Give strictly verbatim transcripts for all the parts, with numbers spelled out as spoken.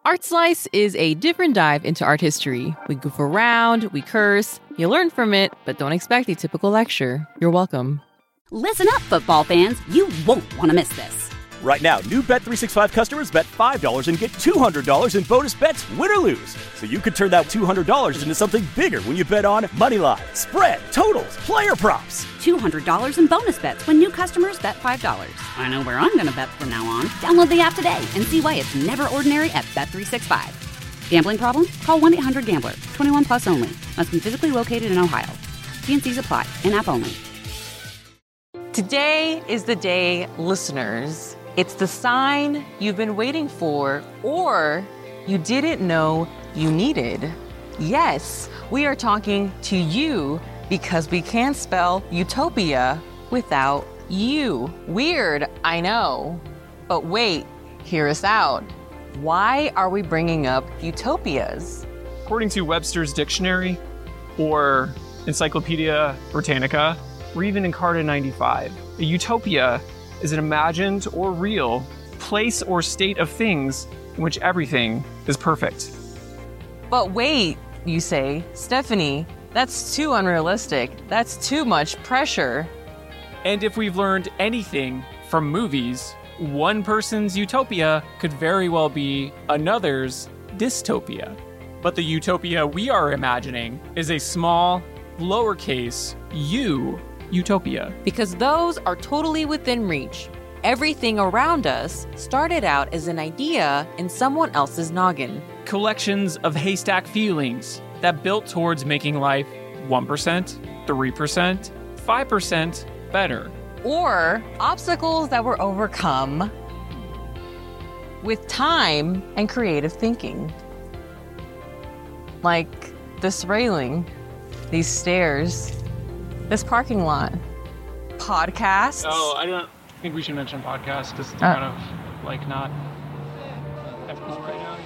Art Slice is a different dive into art history. We goof around, we curse, you learn from it, but don't expect a typical lecture. You're welcome. Listen up, football fans. You won't want to miss this. Right now, new Bet three sixty-five customers bet five dollars and get two hundred dollars in bonus bets, win or lose. So you could turn that two hundred dollars into something bigger when you bet on moneyline, spread, totals, player props. two hundred dollars in bonus bets when new customers bet five dollars. I know where I'm going to bet from now on. Download the app today and see why it's never ordinary at Bet three sixty-five. Gambling problem? Call one eight hundred gambler. twenty-one plus only. Must be physically located in Ohio. T and C's apply. In-app only. Today is the day, listeners. It's the sign you've been waiting for or you didn't know you needed. Yes, we are talking to you because we can't spell utopia without you. Weird, I know. But wait, hear us out. Why are we bringing up utopias? According to Webster's Dictionary or Encyclopedia Britannica, or even Encarta ninety-five, a utopia is an imagined or real place or state of things in which everything is perfect. But wait, you say, Stephanie, that's too unrealistic. That's too much pressure. And if we've learned anything from movies, one person's utopia could very well be another's dystopia. But the utopia we are imagining is a small, lowercase u utopia. Because those are totally within reach. Everything around us started out as an idea in someone else's noggin. Collections of haystack feelings that built towards making life one percent, three percent, five percent better. Or obstacles that were overcome with time and creative thinking. Like this railing, these stairs, this parking lot, podcasts. Oh, I don't think we should mention podcasts because it's Uh. kind of like not that cool right now.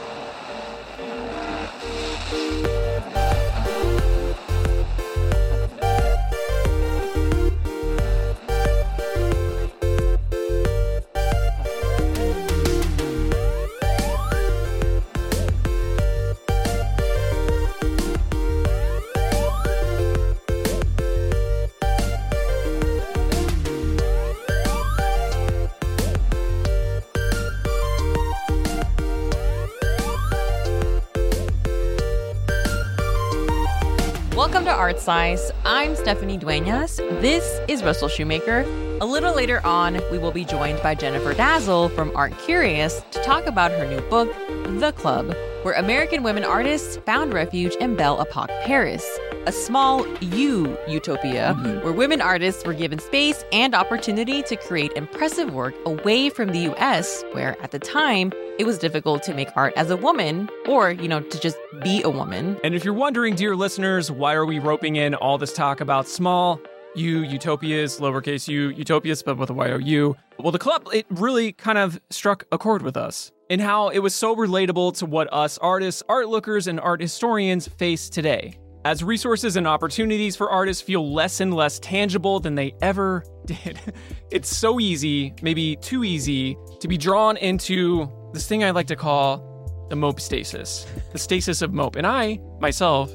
Welcome to Art Slice. I'm Stephanie Duenas. This is Russell Shoemaker. A little later on, we will be joined by Jennifer Dazzle from Art Curious to talk about her new book, The Club, where American women artists found refuge in Belle Epoque, Paris, a small U utopia mm-hmm. where women artists were given space and opportunity to create impressive work away from the U S, where at the time, it was difficult to make art as a woman or, you know, to just be a woman. And if you're wondering, dear listeners, why are we roping in all this talk about small U utopias, lowercase u utopias, but with a Y O U? Well, The Club, it really kind of struck a chord with us in how it was so relatable to what us artists, art lookers, and art historians face today. As resources and opportunities for artists feel less and less tangible than they ever did, it's so easy, maybe too easy, to be drawn into this thing I like to call the mope stasis, the stasis of mope. And I, myself,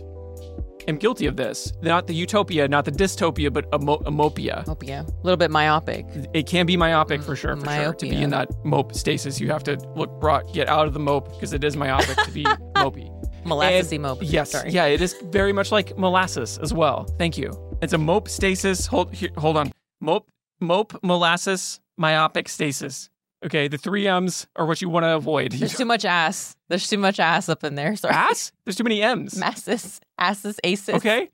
am guilty of this. Not the utopia, not the dystopia, but a, mo- a mopia. Mopia. A little bit myopic. It can be myopic for sure, for Myopia. sure. To be in that mope stasis, you have to look brought, get out of the mope because it is myopic to be mopey. Molassesy And, mope. Yes, Sorry. yeah, it is very much like molasses as well. Thank you. It's a mope stasis. Hold, here, hold on. Mope, mope, molasses, myopic stasis. Okay, the three M's are what you want to avoid. There's too much ass. There's too much ass up in there. Sorry. Ass? There's too many M's. Masses. Asses. Aces. Okay.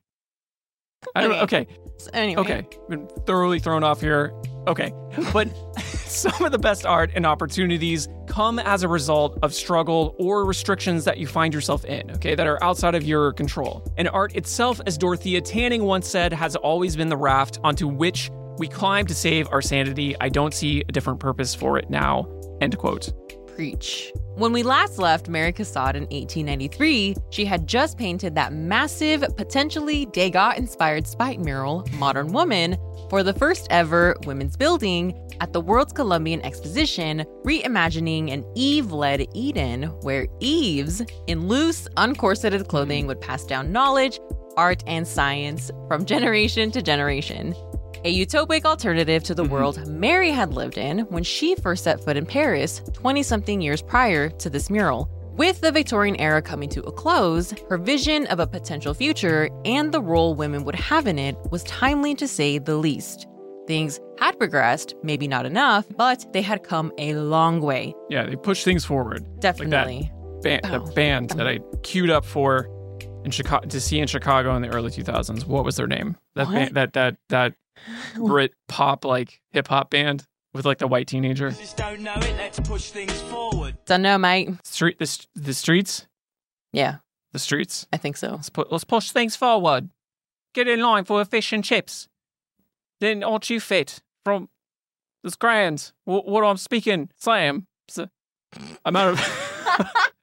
I don't, okay. So anyway. Okay. Been thoroughly thrown off here. Okay. But some of the best art and opportunities come as a result of struggle or restrictions that you find yourself in, okay, that are outside of your control. And art itself, as Dorothea Tanning once said, has always been the raft onto which we climb to save our sanity. I don't see a different purpose for it now. End quote. Preach. When we last left Mary Cassatt in eighteen ninety-three, she had just painted that massive, potentially Degas-inspired spite mural, Modern Woman, for the first ever women's building at the World's Columbian Exposition, reimagining an Eve-led Eden where Eves, in loose, uncorseted clothing, would pass down knowledge, art, and science from generation to generation. A utopic alternative to the mm-hmm. world Mary had lived in when she first set foot in Paris twenty-something years prior to this mural. With the Victorian era coming to a close, her vision of a potential future and the role women would have in it was timely to say the least. Things had progressed, maybe not enough, but they had come a long way. Yeah, they pushed things forward. Definitely. Like that, band, oh. that band that I queued up for in Chicago to see in Chicago in the early two thousands. What was their name? That what? band, that that that Brit pop like hip hop band with like the white teenager. Just don't know it. Let's push things forward. Don't know, mate. Street the the streets. Yeah, the streets. I think so. Let's put let's push things forward. Get in line for a fish and chips. Then aren't you fit from this grand? What, what I'm speaking, Sam. So, I'm out of.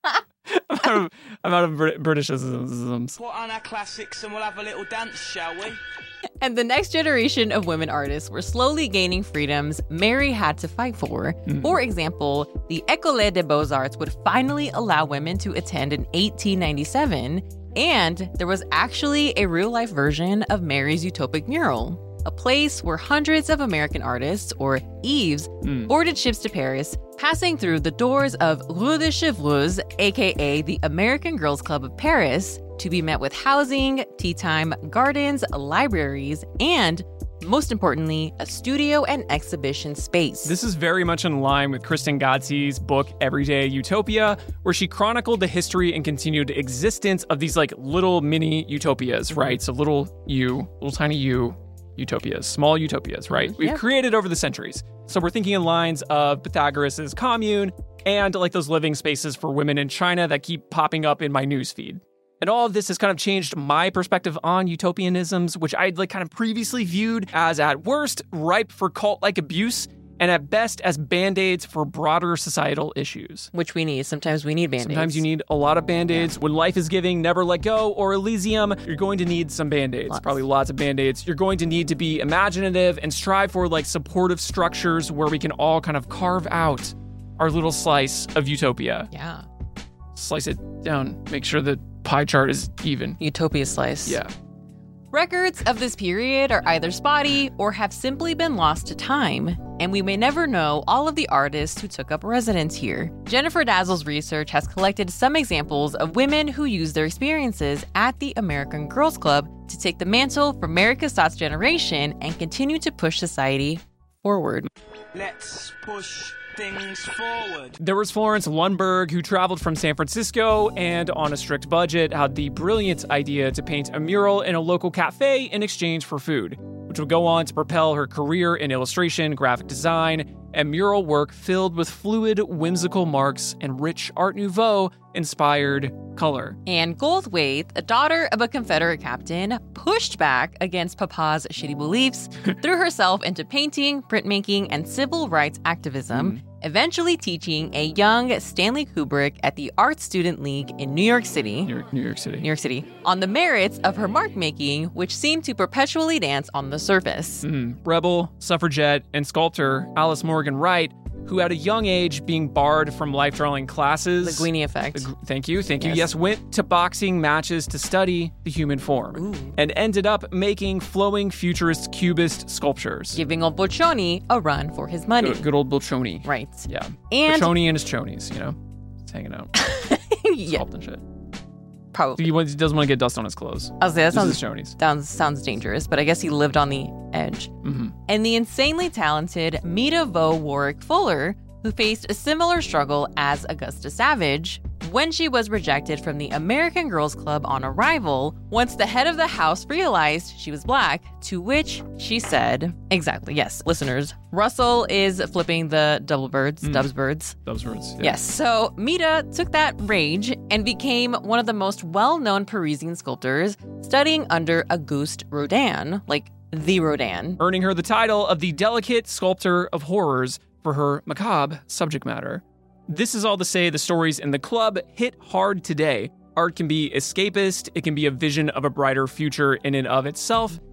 I'm out of, I'm out of Brit- Britishisms. Put on our classics and we'll have a little dance, shall we? And the next generation of women artists were slowly gaining freedoms Mary had to fight for. Mm. For example, the École des Beaux-Arts would finally allow women to attend in eighteen ninety-seven, and there was actually a real-life version of Mary's utopic mural, a place where hundreds of American artists, or Eves, mm. boarded ships to Paris, passing through the doors of Rue de Chevreuse, aka the American Girls Club of Paris, to be met with housing, tea time, gardens, libraries, and, most importantly, a studio and exhibition space. This is very much in line with Kristen Godsey's book, Everyday Utopia, where she chronicled the history and continued existence of these like little mini utopias, right? So little you, little tiny you, utopias, small utopias, right? We've yep. created over the centuries. So we're thinking in lines of Pythagoras' commune and like those living spaces for women in China that keep popping up in my newsfeed. And all of this has kind of changed my perspective on utopianisms, which I'd like kind of previously viewed as at worst ripe for cult-like abuse and at best as band-aids for broader societal issues. Which we need. Sometimes we need band-aids. Sometimes you need a lot of band-aids. Yeah. When Life is Giving, Never Let Go, or Elysium, you're going to need some band-aids. Lots. Probably lots of band-aids. You're going to need to be imaginative and strive for like supportive structures where we can all kind of carve out our little slice of utopia. Yeah. Slice it down. Make sure the pie chart is even. Utopia slice. Yeah. Records of this period are either spotty or have simply been lost to time, and we may never know all of the artists who took up residence here. Jennifer Dazzle's research has collected some examples of women who used their experiences at the American Girls Club to take the mantle from Mary Cassatt's generation and continue to push society forward. Let's push things forward. There was Florence Lundberg, who traveled from San Francisco and on a strict budget had the brilliant idea to paint a mural in a local cafe in exchange for food, which would go on to propel her career in illustration, graphic design, and mural work filled with fluid, whimsical marks and rich Art Nouveau-inspired color. Anne Goldthwait, a daughter of a Confederate captain, pushed back against Papa's shitty beliefs, threw herself into painting, printmaking, and civil rights activism, mm. eventually teaching a young Stanley Kubrick at the Art Student League in New York City. New York, New York City. New York City. On the merits of her mark making, which seemed to perpetually dance on the surface. Mm. Rebel, suffragette, and sculptor Alice Morgan Wright, who at a young age being barred from life drawing classes. The Guini effect. The, thank you, thank you. Yes. yes, went to boxing matches to study the human form. Ooh. And ended up making flowing futurist cubist sculptures. Giving old Boccioni a run for his money. Good, good old Boccioni. Right. Yeah. And Boccioni and his chonies, you know? Just hanging out. Yeah. Sculpting shit. Probably. He doesn't want to get dust on his clothes. I was say, that sounds, Shoney's. sounds sounds dangerous, but I guess he lived on the edge. Mm-hmm. And the insanely talented Meta Vo Warwick Fuller, who faced a similar struggle as Augusta Savage when she was rejected from the American Girls Club on arrival once the head of the house realized she was Black, to which she said, exactly, yes, listeners, Russell is flipping the double birds, mm. dubs birds. Dubs birds, yeah. Yes, so Meta took that rage and became one of the most well-known Parisian sculptors, studying under Auguste Rodin, like the Rodin. Earning her the title of the delicate sculptor of horrors for her macabre subject matter. This is all to say the stories in the club hit hard today. Art can be escapist, it can be a vision of a brighter future in and of itself,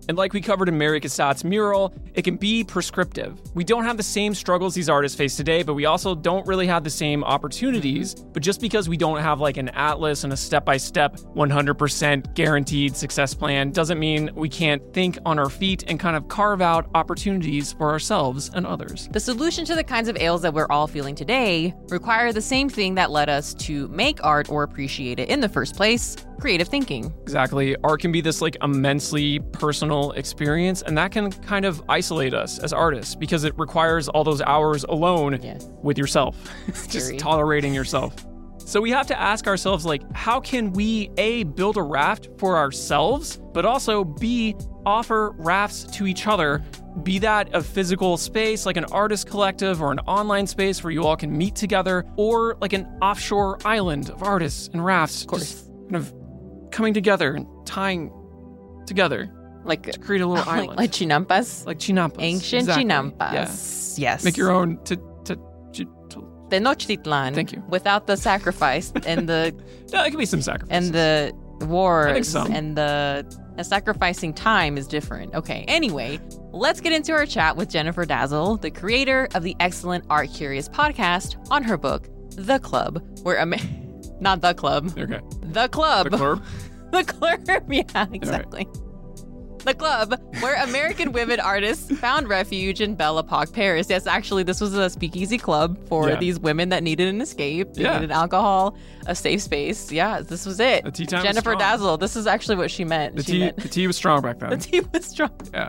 And like we covered in Mary Cassatt's mural, it can be prescriptive. We don't have the same struggles these artists face today, but we also don't really have the same opportunities. But just because we don't have like an atlas and a step-by-step one hundred percent guaranteed success plan doesn't mean we can't think on our feet and kind of carve out opportunities for ourselves and others. The solution to the kinds of ails that we're all feeling today require the same thing that led us to make art or appreciate it in the first place: creative thinking. Exactly. Art can be this like immensely personal experience, and that can kind of isolate us as artists because it requires all those hours alone Yes. with yourself, just Scary. tolerating yourself. So we have to ask ourselves, like, how can we A, build a raft for ourselves, but also B, offer rafts to each other, be that a physical space like an artist collective or an online space where you all can meet together, or like an offshore island of artists and rafts, of course. kind of coming together and tying together Like, to create a little like, island. like chinampas. Like chinampas. Ancient Exactly. chinampas. Yeah. Yes. Make your own to to, to, to Tenochtitlan. Thank you. Without the sacrifice and the no, it could be some sacrifices. and the wars I think so. and the and sacrificing time is different. Okay. Anyway, let's get into our chat with Jennifer Dazzle, the creator of the excellent Art Curious podcast, on her book, The Club, where Am- not The Club, Okay. The Club. The club. The Club. Yeah, exactly. The Club, where American women artists found refuge in Belle Epoque, Paris. Yes, actually, this was a speakeasy club for Yeah. these women that needed an escape. They Yeah. needed alcohol, a safe space. Yeah, this was it. The tea time was Jennifer strong. Dazzle. This is actually what she meant. The she tea, meant the tea was strong back then. the tea was strong. Yeah.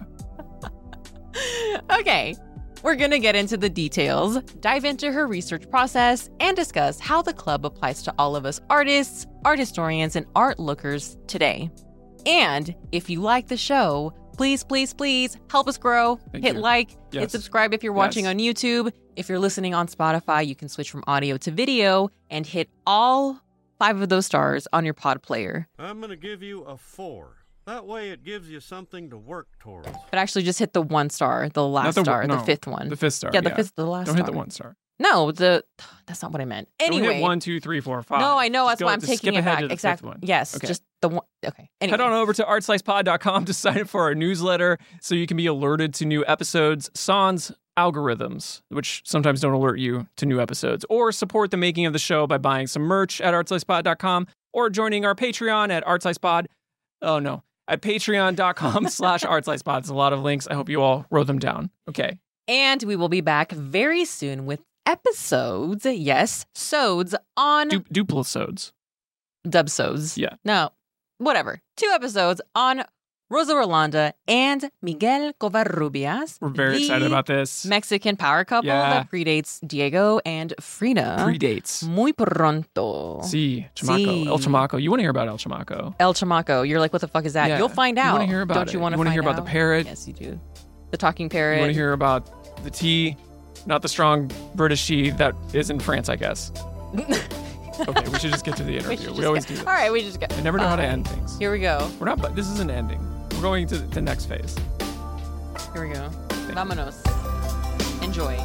Okay, we're going to get into the details, dive into her research process, and discuss how the club applies to all of us artists, art historians, and art lookers today. And if you like the show, please, please, please help us grow. Thank hit you. like, Yes. hit subscribe if you're watching Yes. on YouTube. If you're listening on Spotify, you can switch from audio to video and hit all five of those stars on your pod player. I'm going to give you a four. That way it gives you something to work towards. But actually just hit the one star, the last the- star, no, the fifth one. The fifth star. Yeah, the fifth, the last Don't star. hit the one star. No, the that's not what I meant. Anyway, Don't hit one, two, three, four, five. no, I know Just that's go- why I'm just taking skip it ahead back. to the Exactly. fifth one. Yes, Okay. just the one. Okay. Anyway. Head on over to art slice pod dot com to sign up for our newsletter so you can be alerted to new episodes. Sans algorithms, which sometimes don't alert you to new episodes, or support the making of the show by buying some merch at art slice pod dot com or joining our Patreon at artslicepod. Oh no, at patreon dot com slash artslicepod. It's a lot of links. I hope you all wrote them down. Okay. And we will be back very soon with episodes. Yes, sods on Du- duplisodes. dubsodes. Yeah. No, whatever. Two episodes on Rosa Rolanda and Miguel Covarrubias. We're very the excited about this. Mexican power couple Yeah. that predates Diego and Frida. Predates. Muy pronto. See, Chamaco. Sí. El Chamaco. You want to hear about El Chamaco? El Chamaco. You're like, what the fuck is that? Yeah. You'll find You out. wanna hear about Don't it. you want You to wanna find hear about the out? parrot? Yes, you do. The talking parrot. You want to hear about the tea, not the strong British tea that is in France, I guess. Okay, we should just get to the We, interview. should We, just always go- do this. All right, we just go. I never know how to Fine. end things. Here we go. We're not, but this is an ending. We're going to the next phase. Here we go. Vámonos. Enjoy.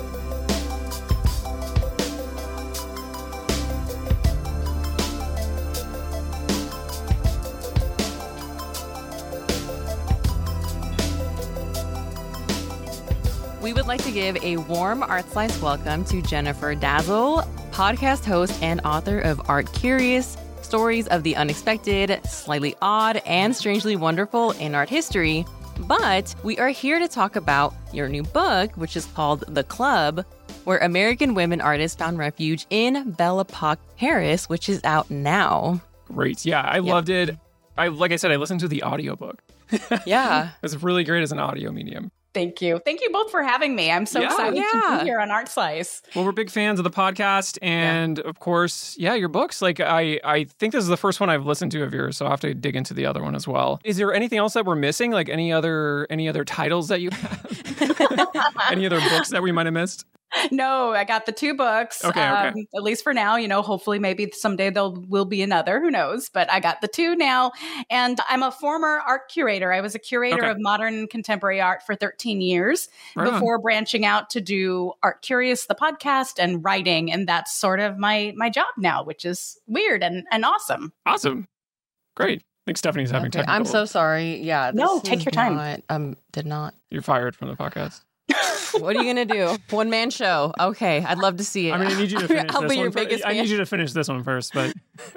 We would like to give a warm Art Slice welcome to Jennifer Dazzle, podcast host and author of Art Curious, stories of the unexpected, slightly odd, and strangely wonderful in art history. But we are here to talk about your new book, which is called The Club, where American women artists found refuge in Belle Epoque, Paris, which is out now. Great. Yeah, I loved it. I like I said, I listened to the audiobook. Yeah. It's really great as an audio medium. Thank you. Thank you both for having me. I'm so Yeah. excited to Yeah. be here on Art Slice. Well, we're big fans of the podcast, and of course, yeah, your books. Like, I, I think this is the first one I've listened to of yours, so I'll have to dig into the other one as well. Is there anything else that we're missing? Like any other, any other titles that you have? Any other books that we might have missed? No, I got the two books. Okay, okay. Um, at least for now, you know, hopefully maybe someday there will be another, who knows, but I got the two now. And I'm a former art curator. I was a curator Okay. of modern and contemporary art for thirteen years Right on. before branching out to do Art Curious, the podcast, and writing. And that's sort of my my job now, which is weird and, and awesome. Awesome. Great. think Stephanie's having Okay, technical. I'm so sorry. Yeah. No, this take is your time. Not, um, did not. You're fired from the podcast. What are you gonna do? One man show. Okay, I'd love to see it. I mean, I need you to finish I'll this be your one. fir- biggest I fan. need you to finish this one first, but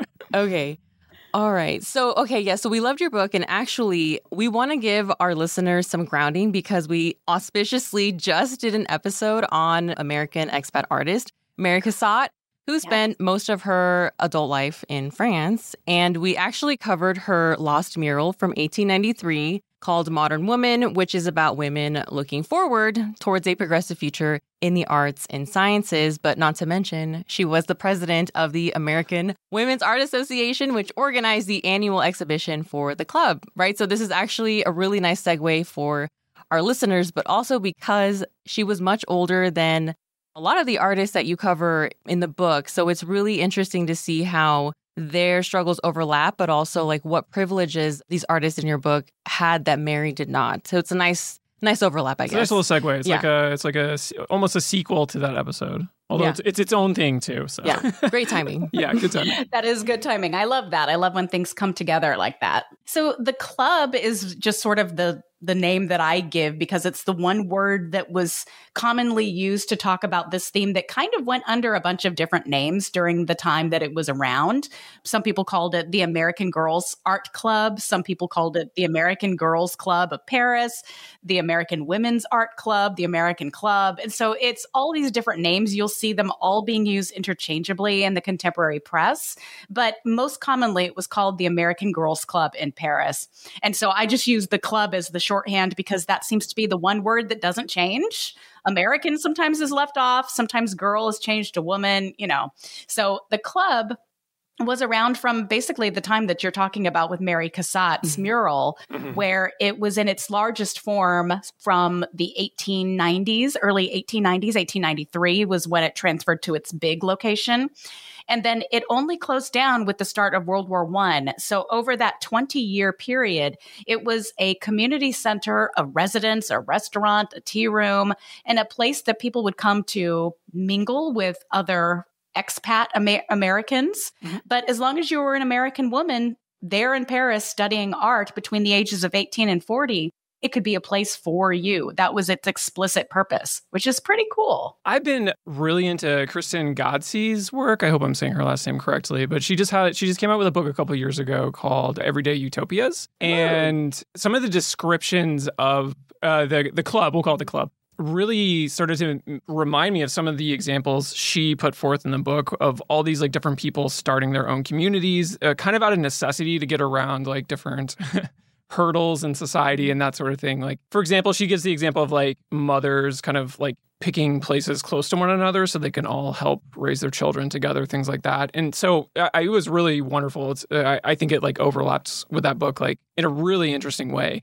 Okay. All right. So, okay, yeah. So we loved your book. And actually, we want to give our listeners some grounding because we auspiciously just did an episode on American expat artist Mary Cassatt, who Yes. spent most of her adult life in France. And we actually covered her lost mural from eighteen ninety-three called Modern Woman, which is about women looking forward towards a progressive future in the arts and sciences. But not to mention, she was the president of the American Women's Art Association, which organized the annual exhibition for the club, right? So this is actually a really nice segue for our listeners, but also because she was much older than a lot of the artists that you cover in the book. So it's really interesting to see how their struggles overlap, but also like what privileges these artists in your book had that Mary did not. So it's a nice, nice overlap, I it's a guess. nice little segue. It's Yeah. like a, it's like a, almost a sequel to that episode. Although Yeah. it's, it's its own thing too. So Yeah, great timing. yeah, good timing. That is good timing. I love that. I love when things come together like that. So the club is just sort of the the name that I give because it's the one word that was commonly used to talk about this theme that kind of went under a bunch of different names during the time that it was around. Some people called it the American Girls Art Club. Some people called it the American Girls Club of Paris, the American Women's Art Club, the American Club. And so it's all these different names. You'll see them all being used interchangeably in the contemporary press, but most commonly it was called the American Girls Club in Paris. And so I just use the club as the shorthand because that seems to be the one word that doesn't change. American sometimes is left off, sometimes girl is changed to woman, you know. So the club was around from basically the time that you're talking about with Mary Cassatt's Mm-hmm. mural, Mhm. where it was in its largest form from the eighteen nineties, early eighteen nineties, eighteen ninety-three was when it transferred to its big location. And then it only closed down with the start of World War One. So over that twenty-year period, it was a community center, a residence, a restaurant, a tea room, and a place that people would come to mingle with other expat Amer- Americans. Mm-hmm. But as long as you were an American woman there in Paris studying art between the ages of eighteen and forty, it could be a place for you. That was its explicit purpose, which is pretty cool. I've been really into Kristen Godsey's work. I hope I'm saying her last name correctly, but she just had she just came out with a book a couple years ago called Everyday Utopias, and some of the descriptions of uh, the the club, we'll call it the club, really started to remind me of some of the examples she put forth in the book of all these like different people starting their own communities, uh, kind of out of necessity to get around like different hurdles in society and that sort of thing. Like, for example, she gives the example of like mothers kind of like picking places close to one another so they can all help raise their children together, things like that. And so I, it was really wonderful. It's uh, I, I think it like overlaps with that book like in a really interesting way.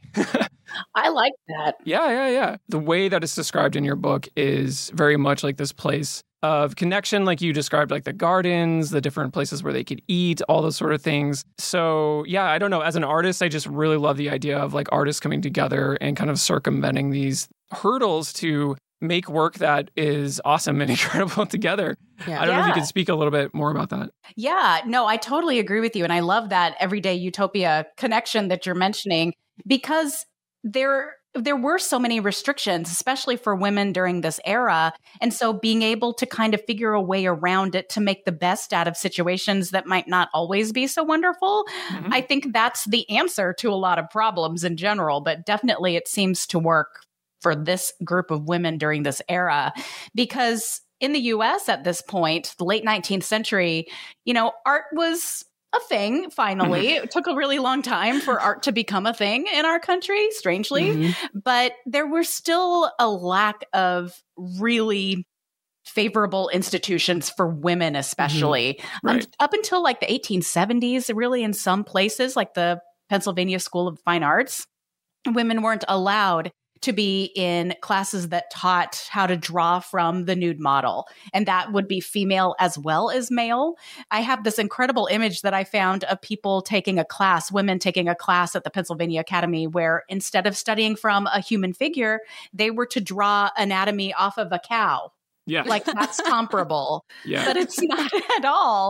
I like that. Yeah, yeah, yeah. The way that it's described in your book is very much like this place of connection, like you described, like the gardens, the different places where they could eat, all those sort of things. So yeah, I don't know. As an artist, I just really love the idea of like artists coming together and kind of circumventing these hurdles to make work that is awesome and incredible together. Yeah. I don't know if you Yeah. could speak a little bit more about that. Yeah, no, I totally agree with you. And I love that everyday utopia connection that you're mentioning because there there were so many restrictions, especially for women during this era. And so being able to kind of figure a way around it to make the best out of situations that might not always be so wonderful, Mhm. I think that's the answer to a lot of problems in general. But definitely it seems to work for this group of women during this era because in the U S at this point, the late nineteenth century, you know, art was a thing, finally. It took a really long time for art to become a thing in our country, strangely. Mhm. But there was still a lack of really favorable institutions for women, especially. Um, Right. up until like the eighteen seventies, really in some places, like the Pennsylvania School of Fine Arts, women weren't allowed to be in classes that taught how to draw from the nude model. And that would be female as well as male. I have this incredible image that I found of people taking a class, women taking a class at the Pennsylvania Academy, where instead of studying from a human figure, they were to draw anatomy off of a cow. Yeah. Like that's comparable, yeah. but it's not at all.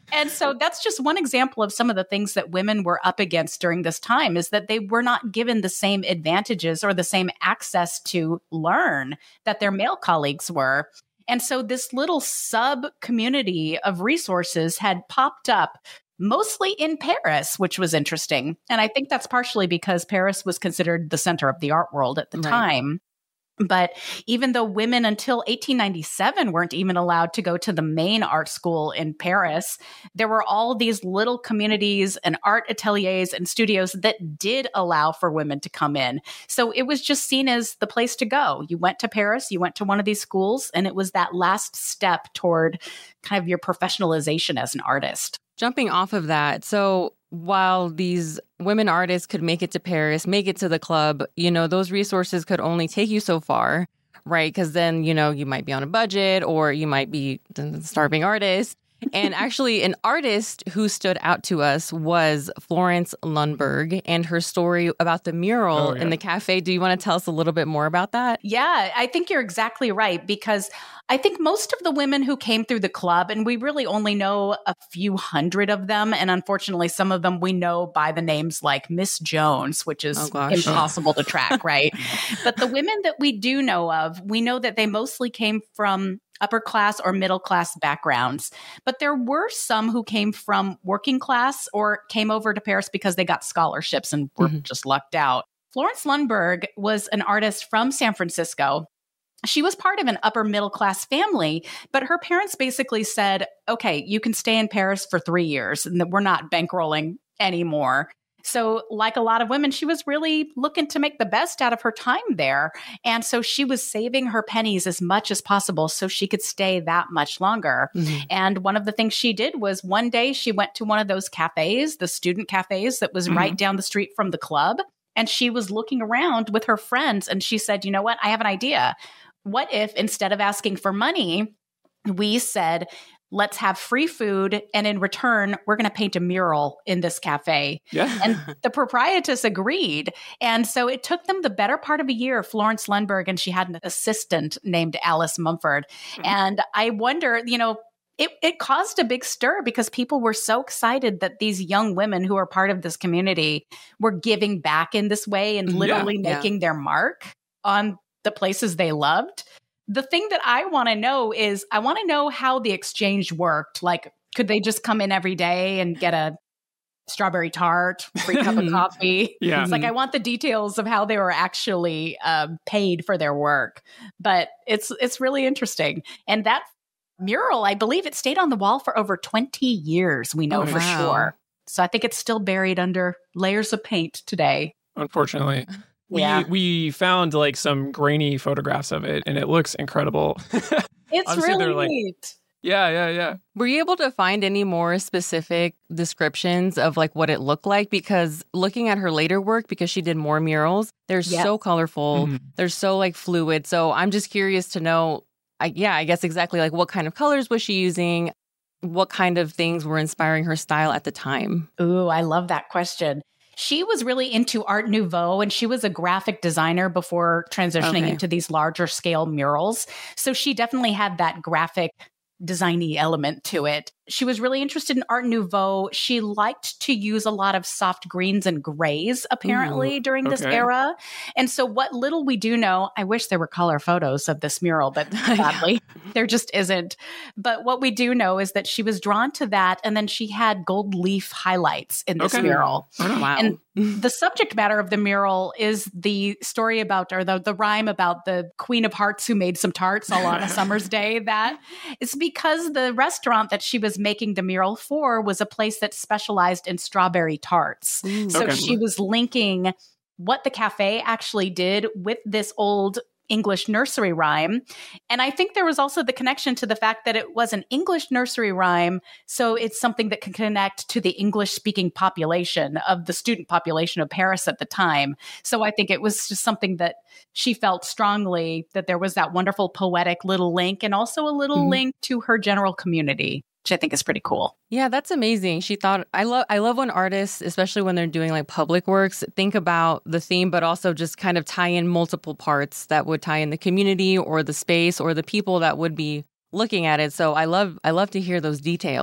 And so that's just one example of some of the things that women were up against during this time, is that they were not given the same advantages or the same access to learn that their male colleagues were. And so this little sub community of resources had popped up mostly in Paris, which was interesting. And I think that's partially because Paris was considered the center of the art world at the Right. time. But even though women until eighteen ninety-seven weren't even allowed to go to the main art school in Paris, there were all these little communities and art ateliers and studios that did allow for women to come in. So it was just seen as the place to go. You went to Paris, you went to one of these schools, and it was that last step toward kind of your professionalization as an artist. Jumping off of that, so while these women artists could make it to Paris, make it to the club, you know, those resources could only take you so far, right? Because then, you know, you might be on a budget or you might be a starving artist. And actually, an artist who stood out to us was Florence Lundberg and her story about the mural Oh, yeah. in the cafe. Do you want to tell us a little bit more about that? Yeah, I think you're exactly right, because I think most of the women who came through the club, and we really only know a few hundred of them, and unfortunately some of them we know by the names like Miss Jones, which is Oh, gosh. impossible to track, right? But the women that we do know of, we know that they mostly came from upper class or middle class backgrounds. But there were some who came from working class or came over to Paris because they got scholarships and were Mhm. just lucked out. Florence Lundberg was an artist from San Francisco. She was part of an upper middle class family, but her parents basically said, okay, you can stay in Paris for three years and that we're not bankrolling anymore. So like a lot of women, she was really looking to make the best out of her time there. And so she was saving her pennies as much as possible so she could stay that much longer. Mhm. And one of the things she did was one day she went to one of those cafes, the student cafes that was Mhm. right down the street from the club. And she was looking around with her friends and she said, you know what? I have an idea. What if instead of asking for money, we said, let's have free food. And in return, we're going to paint a mural in this cafe. Yeah. And the proprietress agreed. And so it took them the better part of a year, Florence Lundberg, and she had an assistant named Alice Mumford. Mhm. And I wonder, you know, it, it caused a big stir because people were so excited that these young women who are part of this community were giving back in this way and Yeah. literally Yeah. making their mark on the places they loved. The thing that I want to know is I want to know how the exchange worked. Like, could they just come in every day and get a strawberry tart, free cup of coffee? Yeah. It's like, I want the details of how they were actually um, paid for their work. But it's it's really interesting. And that mural, I believe it stayed on the wall for over twenty years, we know Oh, for wow. sure. So I think it's still buried under layers of paint today. Unfortunately. We, Yeah. we found like some grainy photographs of it and it looks incredible. It's Honestly, they're really like- neat. yeah, yeah, yeah. Were you able to find any more specific descriptions of like what it looked like? Because looking at her later work, because she did more murals, they're Yes. so colorful. Mhm. They're so like fluid. So I'm just curious to know, I, yeah, I guess exactly like what kind of colors was she using? What kind of things were inspiring her style at the time? Ooh, I love that question. She was really into Art Nouveau and she was a graphic designer before transitioning Okay. into these larger scale murals. So she definitely had that graphic designy element to it. She was really interested in Art Nouveau. She liked to use a lot of soft greens and grays, apparently, during this okay. era. And so, what little we do know, I wish there were color photos of this mural, but sadly, there just isn't. But what we do know is that she was drawn to that. And then she had gold leaf highlights in this Okay. mural. Wow. And the subject matter of the mural is the story about, or the, the rhyme about the Queen of Hearts who made some tarts all on a summer's day. That is because the restaurant that she was making the mural for was a place that specialized in strawberry tarts. Ooh. So Okay. she was linking what the cafe actually did with this old English nursery rhyme. And I think there was also the connection to the fact that it was an English nursery rhyme. So it's something that can connect to the English speaking population of the student population of Paris at the time. So I think it was just something that she felt strongly that there was that wonderful poetic little link and also a little Mhm. link to her general community, which I think is pretty cool. Yeah, that's amazing. She thought I love I love when artists, especially when they're doing like public works, think about the theme, but also just kind of tie in multiple parts that would tie in the community or the space or the people that would be looking at it. So I love I love to hear those details.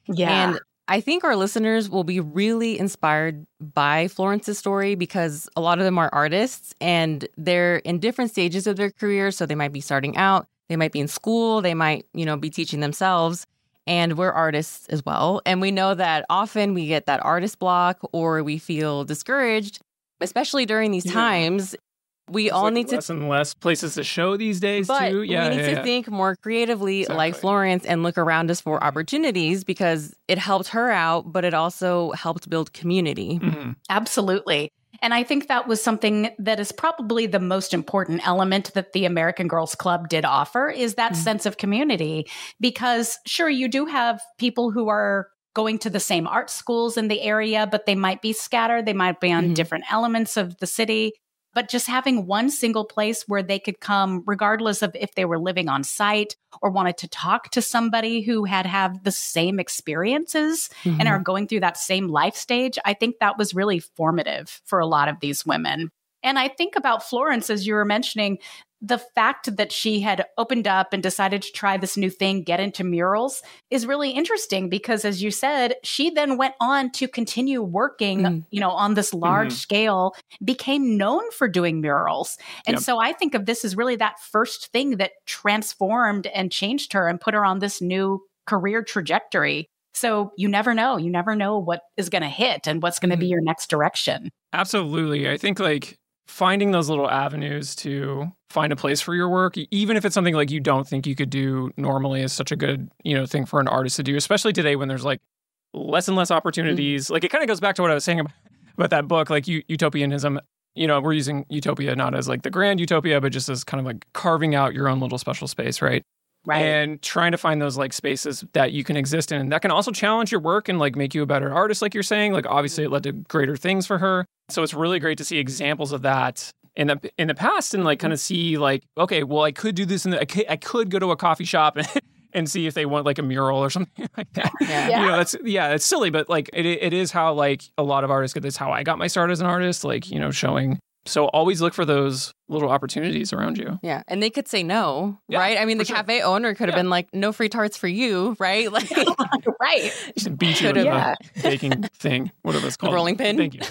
Yeah. And I think our listeners will be really inspired by Florence's story because a lot of them are artists and they're in different stages of their career. So they might be starting out, they might be in school, they might, you know, be teaching themselves. And we're artists as well. And we know that often we get that artist block or we feel discouraged, especially during these yeah. times. We There's all like need less to and less places to show these days but too. Yeah, we need yeah, to yeah. think more creatively Exactly. like Florence and look around us for opportunities because it helped her out, but it also helped build community. Mm-hmm. Absolutely. And I think that was something that is probably the most important element that the American Girls Club did offer is that mm-hmm. sense of community. Because sure, you do have people who are going to the same art schools in the area, but they might be scattered. They might be on mm-hmm. different elements of the city. But just having one single place where they could come, regardless of if they were living on site or wanted to talk to somebody who had have the same experiences mm-hmm. and are going through that same life stage, I think that was really formative for a lot of these women. And I think about Florence, as you were mentioning, the fact that she had opened up and decided to try this new thing, get into murals, is really interesting because, as you said, she then went on to continue working, mm. you know, on this large mm-hmm. scale, became known for doing murals. And yep. so I think of this as really that first thing that transformed and changed her and put her on this new career trajectory. So you never know. You never know what is going to hit and what's going to mm-hmm. be your next direction. Absolutely. I think like finding those little avenues to find a place for your work, even if it's something like you don't think you could do normally, is such a good, you know, thing for an artist to do, especially today when there's like less and less opportunities. Mm-hmm. Like it kind of goes back to what I was saying about, about that book, like u- utopianism. You know, we're using utopia not as like the grand utopia, but just as kind of like carving out your own little special space, right? Right. And trying to find those like spaces that you can exist in. And that can also challenge your work and like make you a better artist, like you're saying. Like obviously it led to greater things for her. So it's really great to see examples of that in the in the past and like kind of see like, okay, well, I could do this in the, I could, I could go to a coffee shop and, and see if they want like a mural or something like that. Yeah. You know, that's, yeah, it's silly, but like it it is how like a lot of artists get this, how I got my start as an artist, like, you know, showing. So always look for those little opportunities around you. Yeah. And they could say no, yeah, right? I mean, the sure. cafe owner could have yeah. been like, no free tarts for you, right? Like, right. Just beat you with yeah. a baking thing, whatever it's called. The rolling pin. Thank you.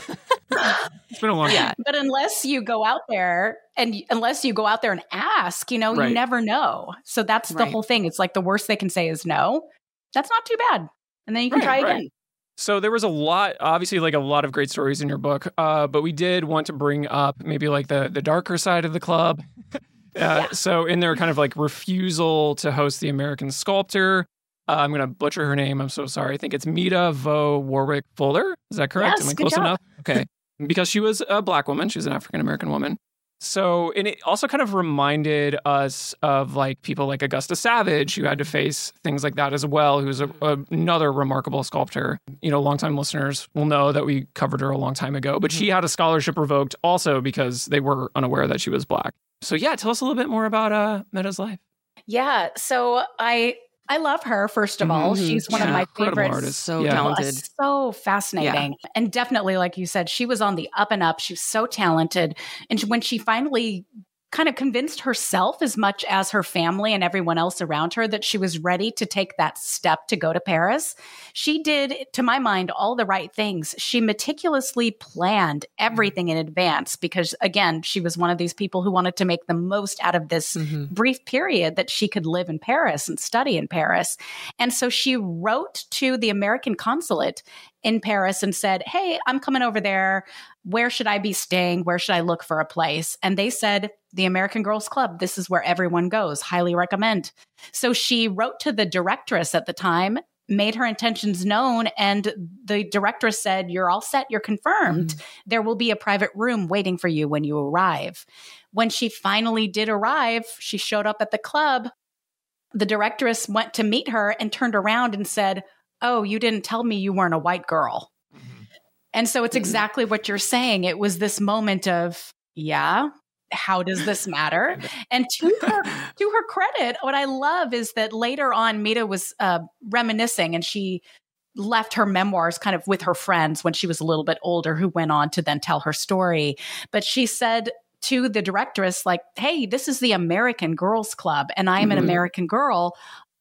It's been a long yeah. time. But unless you go out there and unless you go out there and ask, you know, right. you never know. So that's the right. whole thing. It's like the worst they can say is no. That's not too bad. And then you can right, try right. again. So there was a lot, obviously, like a lot of great stories in your book, uh, but we did want to bring up maybe like the the darker side of the club. uh, yeah. So in their kind of like refusal to host the American Sculptor, uh, I'm going to butcher her name. I'm so sorry. I think it's Meta Vo Warwick Fuller. Is that correct? Yes, Am I good close job. enough? Okay. Because she was a Black woman. She was an African American woman. So, and it also kind of reminded us of like people like Augusta Savage, who had to face things like that as well, who's a, a, another remarkable sculptor. You know, longtime listeners will know that we covered her a long time ago, but she had a scholarship revoked also because they were unaware that she was Black. So yeah, tell us a little bit more about uh, Meta's life. Yeah. So I I love her, first of all. Mm-hmm. She's one yeah. of my Incredible favorites. artist. So Yeah. talented. So fascinating. Yeah. And definitely, like you said, she was on the up and up. She was so talented. And when she finally kind of convinced herself as much as her family and everyone else around her that she was ready to take that step to go to Paris, she did, to my mind, all the right things. She meticulously planned everything in advance because, again, she was one of these people who wanted to make the most out of this mm-hmm. brief period that she could live in Paris and study in Paris. And so she wrote to the American consulate in Paris and said, hey, I'm coming over there. Where should I be staying? Where should I look for a place? And they said, the American Girls Club, this is where everyone goes. Highly recommend. So she wrote to the directress at the time, made her intentions known, and the directress said, you're all set, you're confirmed. Mm-hmm. There will be a private room waiting for you when you arrive. When she finally did arrive, she showed up at the club. The directress went to meet her and turned around and said, oh, you didn't tell me you weren't a white girl. Mm-hmm. And so it's exactly what you're saying. It was this moment of, yeah, how does this matter? And to her, to her credit, what I love is that later on, Meta was uh, reminiscing, and she left her memoirs kind of with her friends when she was a little bit older, who went on to then tell her story. But she said to the directress, like, hey, this is the American Girls Club, and I'm mm-hmm. an American girl.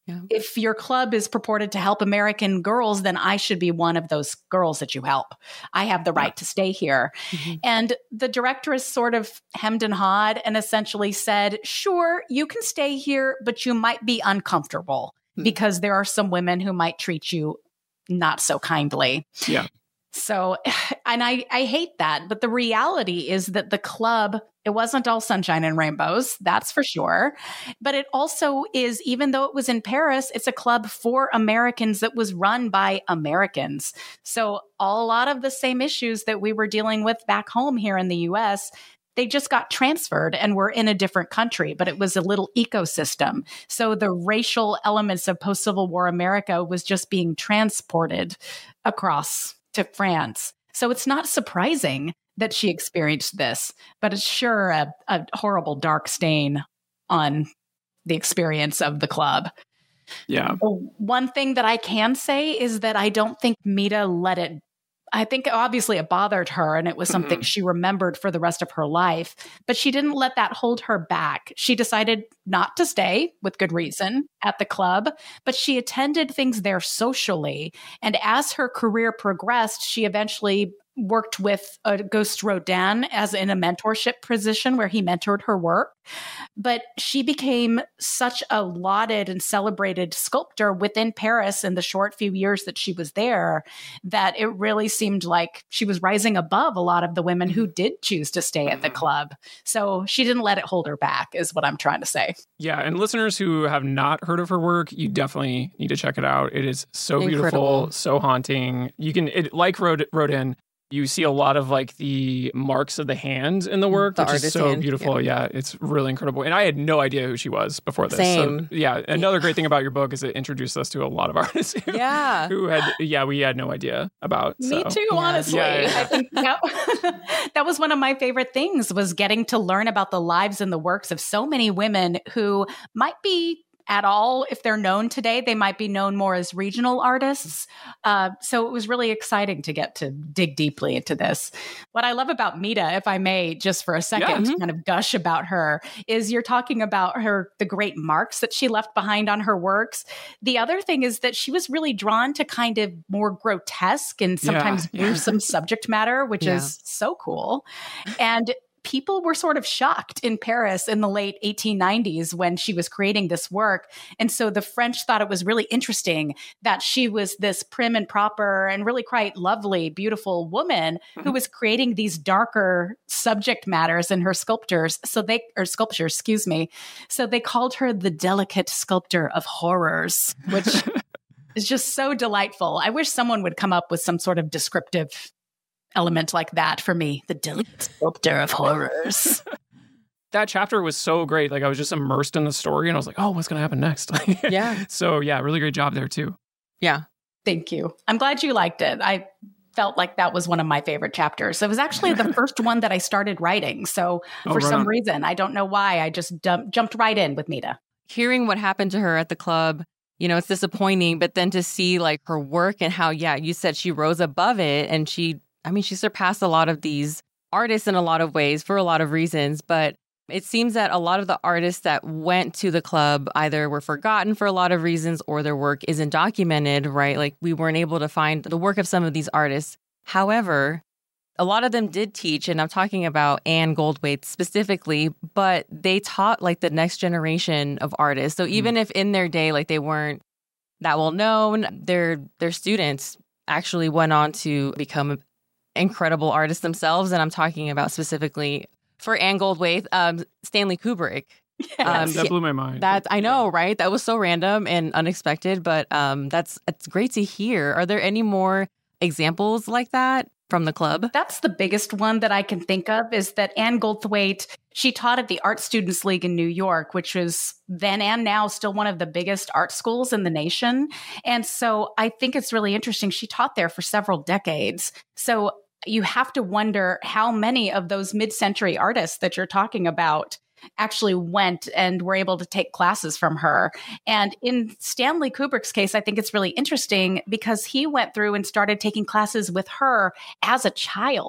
Yeah. If your club is purported to help American girls, then I should be one of those girls that you help. I have the right yeah. to stay here. Mm-hmm. And the directress sort of hemmed and hawed and essentially said, sure, you can stay here, but you might be uncomfortable mm-hmm. because there are some women who might treat you not so kindly. Yeah. So, and I, I hate that. But the reality is that the club, it wasn't all sunshine and rainbows, that's for sure. But it also is, even though it was in Paris, it's a club for Americans that was run by Americans. So a lot of the same issues that we were dealing with back home here in the U S, they just got transferred and were in a different country, but it was a little ecosystem. So the racial elements of post-Civil War America was just being transported across to France. So it's not surprising that she experienced this, but it's sure a, a horrible dark stain on the experience of the club. Yeah. One thing that I can say is that I don't think Mita let it, I think obviously it bothered her and it was something mm-hmm. she remembered for the rest of her life, but she didn't let that hold her back. She decided not to stay, with good reason, at the club, but she attended things there socially. And as her career progressed, she eventually worked with Auguste Rodin as in a mentorship position where he mentored her work. But she became such a lauded and celebrated sculptor within Paris in the short few years that she was there that it really seemed like she was rising above a lot of the women who did choose to stay at the club. So she didn't let it hold her back, is what I'm trying to say. Yeah. And listeners who have not heard of her work, you definitely need to check it out. It is so Incredible. Beautiful, so haunting. You can, it, like Rod- Rodin, you see a lot of like the marks of the hand in the work, the which is so hand. beautiful. Yeah. yeah, it's really incredible. And I had no idea who she was before this. Same. So, yeah. Another great thing about your book is it introduced us to a lot of artists who, yeah. who had, yeah, we had no idea about. Me so. too, Yeah. honestly. Yeah, yeah. I think that, that was one of my favorite things, was getting to learn about the lives and the works of so many women who might be at all, if they're known today, they might be known more as regional artists. Uh, so it was really exciting to get to dig deeply into this. What I love about Mita, if I may, just for a second, Yeah, mm-hmm. kind of gush about her, is you're talking about her, the great marks that she left behind on her works. The other thing is that she was really drawn to kind of more grotesque and sometimes Yeah, yeah. gruesome subject matter, which Yeah. is so cool. And people were sort of shocked in Paris in the late eighteen nineties when she was creating this work. And so the French thought it was really interesting that she was this prim and proper and really quite lovely, beautiful woman mm-hmm. who was creating these darker subject matters in her sculptures. So they, or sculptures, excuse me. So they called her the delicate sculptor of horrors, which is just so delightful. I wish someone would come up with some sort of descriptive element like that for me, the delicate sculptor of horrors. That chapter was so great. Like I was just immersed in the story and I was like, oh, what's going to happen next? Yeah. So yeah, really great job there too. Yeah. Thank you. I'm glad you liked it. I felt like that was one of my favorite chapters. It was actually the first one that I started writing. So Oh, for right some on. reason, I don't know why, I just dump, jumped right in with Mita. Hearing what happened to her at the club, you know, it's disappointing, but then to see like her work and how, yeah, you said she rose above it and she, I mean, she surpassed a lot of these artists in a lot of ways for a lot of reasons, but it seems that a lot of the artists that went to the club either were forgotten for a lot of reasons or their work isn't documented, right? Like we weren't able to find the work of some of these artists. However, a lot of them did teach, and I'm talking about Anne Goldthwait specifically, but they taught like the next generation of artists. So even mm. if in their day, like they weren't that well known, their their students actually went on to become incredible artists themselves. And I'm talking about specifically for Anne Goldthwait, um, Stanley Kubrick. Yes. Um, That blew my mind. That I know, right? That was so random and unexpected, but um, that's it's great to hear. Are there any more examples like that from the club? That's the biggest one that I can think of, is that Anne Goldthwait, she taught at the Art Students League in New York, which was then and now still one of the biggest art schools in the nation. And so I think it's really interesting. She taught there for several decades. So you have to wonder how many of those mid-century artists that you're talking about actually went and were able to take classes from her. And in Stanley Kubrick's case, I think it's really interesting because he went through and started taking classes with her as a child.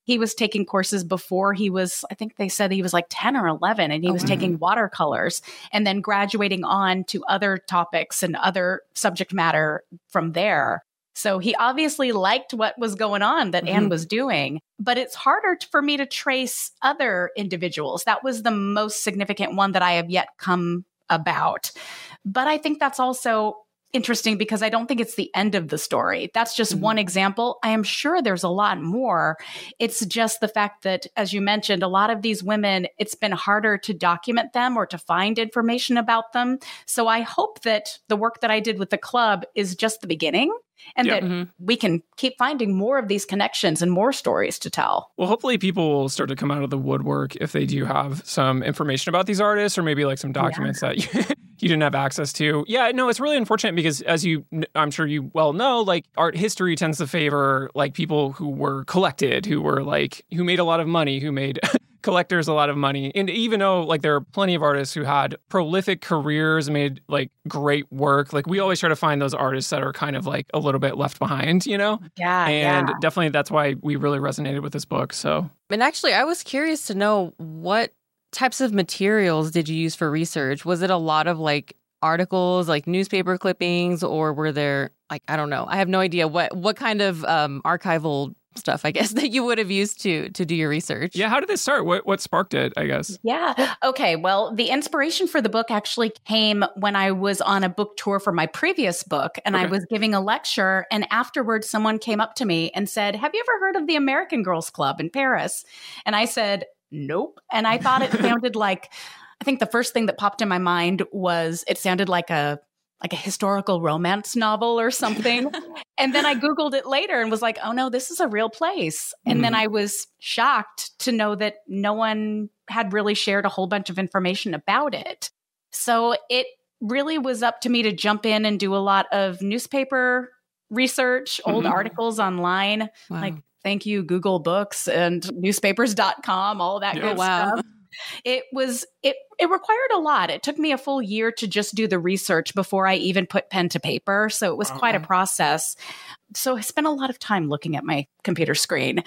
He was taking courses before he was, I think they said he was like ten or eleven, and he oh, was wow. taking watercolors and then graduating on to other topics and other subject matter from there. So he obviously liked what was going on that mm-hmm. Anne was doing, but it's harder t- for me to trace other individuals. That was the most significant one that I have yet come about. But I think that's also interesting because I don't think it's the end of the story. That's just mm-hmm. one example. I am sure there's a lot more. It's just the fact that, as you mentioned, a lot of these women, it's been harder to document them or to find information about them. So I hope that the work that I did with the club is just the beginning, and yep. that mm-hmm. we can keep finding more of these connections and more stories to tell. Well, hopefully people will start to come out of the woodwork if they do have some information about these artists, or maybe like some documents yeah. that you, you didn't have access to. Yeah, no, it's really unfortunate because, as you, I'm sure you well know, like art history tends to favor like people who were collected, who were like, who made a lot of money, who made collectors a lot of money. And even though like there are plenty of artists who had prolific careers, made like great work, like we always try to find those artists that are kind of like a little bit left behind, you know? Yeah. And yeah. definitely that's why we really resonated with this book. So, and actually, I was curious to know, what types of materials did you use for research? Was it a lot of like articles, like newspaper clippings, or were there like, I don't know, I have no idea what what kind of um, archival stuff, I guess, that you would have used to to do your research. Yeah, how did this start? What what sparked it, I guess? Yeah. Okay, well, the inspiration for the book actually came when I was on a book tour for my previous book, and okay. I was giving a lecture, and afterwards someone came up to me and said, "Have you ever heard of the American Girls Club in Paris?" And I said, "Nope." And I thought it sounded like, I think the first thing that popped in my mind was it sounded like a like a historical romance novel or something. And then I Googled it later and was like, oh no, this is a real place. And mm-hmm. then I was shocked to know that no one had really shared a whole bunch of information about it. So it really was up to me to jump in and do a lot of newspaper research, mm-hmm. old articles online, wow. like thank you, Google Books and newspapers dot com, all that yeah. good wow. stuff. It was, it, it required a lot. It took me a full year to just do the research before I even put pen to paper. So it was okay. quite a process. So I spent a lot of time looking at my computer screen,